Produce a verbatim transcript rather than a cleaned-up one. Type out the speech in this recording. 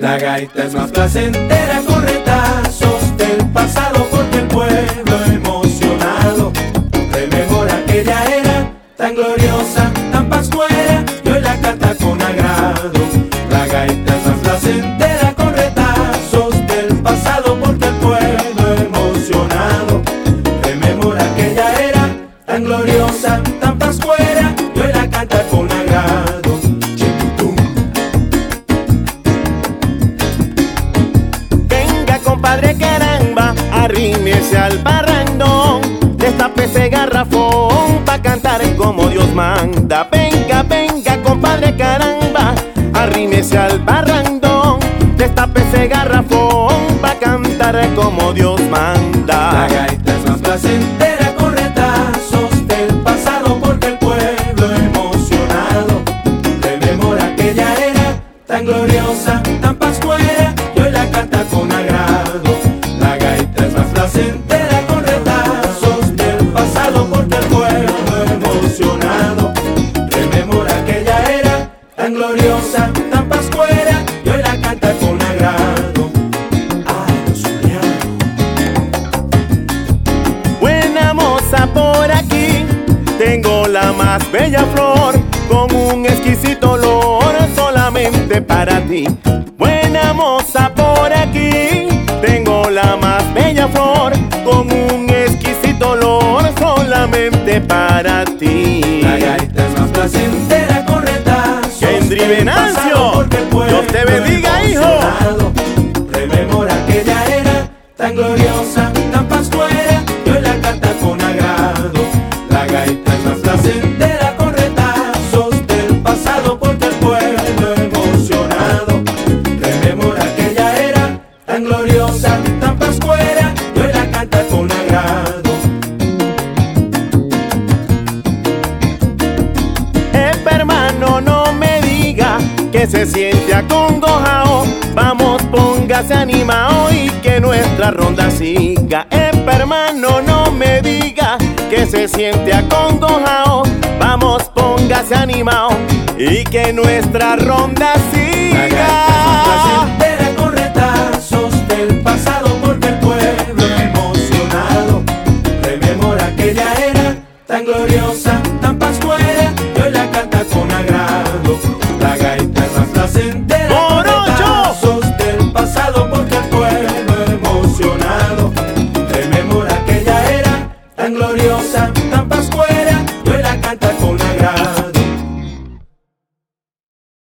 La gaita es más placentera con retazos del pasado, porque el pueblo emocionado rememora aquella era tan gloriosa, tan pascuera, y hoy la canta con agrado. La gaita es más placentera con retazos del pasado, porque el pueblo emocionado rememora aquella era tan gloriosa, tan pascuera, y hoy la canta con agrado. Compadre caramba, arrímese al parrandón, destape ese garrafón pa' cantar como Dios manda. Venga, venga, compadre caramba, arrímese al parrandón, destape ese garrafón pa' cantar como Dios manda. La gaita es más placentera con retazos del pasado, porque el pueblo emocionado rememora aquella era tan gloriosa, tan pascuera, y hoy la canta con agrado. La gaita es más placentera con retazos del pasado, porque el pueblo emocionado rememora aquella era tan gloriosa, tan pascuera, y hoy la canta con agrado. Ay, los zulianos. Buena moza por aquí, tengo la más bella flor, con un exquisito olor solamente para ti. Buena moza por aquí, tengo la más bella flor, con un exquisito olor solamente para ti. La gaita es más placentera con retazos. Kendry Venancio, Dios te bendiga, hijo. Rememora aquella era tan gloriosa, tan pascuera, y hoy la canta con agrado. La gaita es más placentera con retazos del pasado, porque el pueblo emocionado rememora aquella era tan gloriosa, tan pascuera, y hoy la canta con agrado. Epa, hermano, no me diga que se siente acongojado, vamos, póngase animado y que nuestra ronda siga. Epa, hermano, no me diga que se siente acongojado, vamos, póngase animado y que nuestra ronda siga.